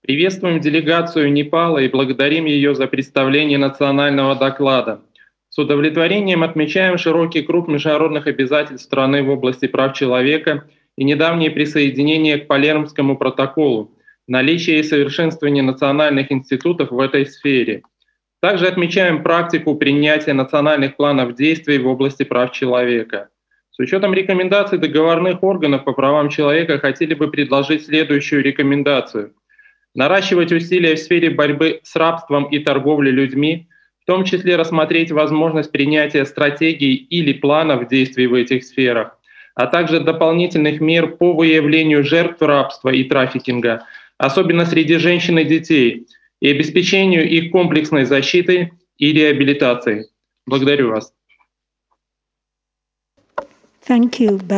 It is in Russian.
Приветствуем делегацию Непала и благодарим ее за представление национального доклада. С удовлетворением отмечаем широкий круг международных обязательств страны в области прав человека и недавнее присоединение к Палермскому протоколу, наличие и совершенствование национальных институтов в этой сфере. Также отмечаем практику принятия национальных планов действий в области прав человека. С учетом рекомендаций договорных органов по правам человека хотели бы предложить следующую рекомендацию: наращивать усилия в сфере борьбы с рабством и торговлей людьми, в том числе рассмотреть возможность принятия стратегий или планов действий в этих сферах, а также дополнительных мер по выявлению жертв рабства и трафикинга, особенно среди женщин и детей, и обеспечению их комплексной защиты и реабилитации. Благодарю вас. Thank you.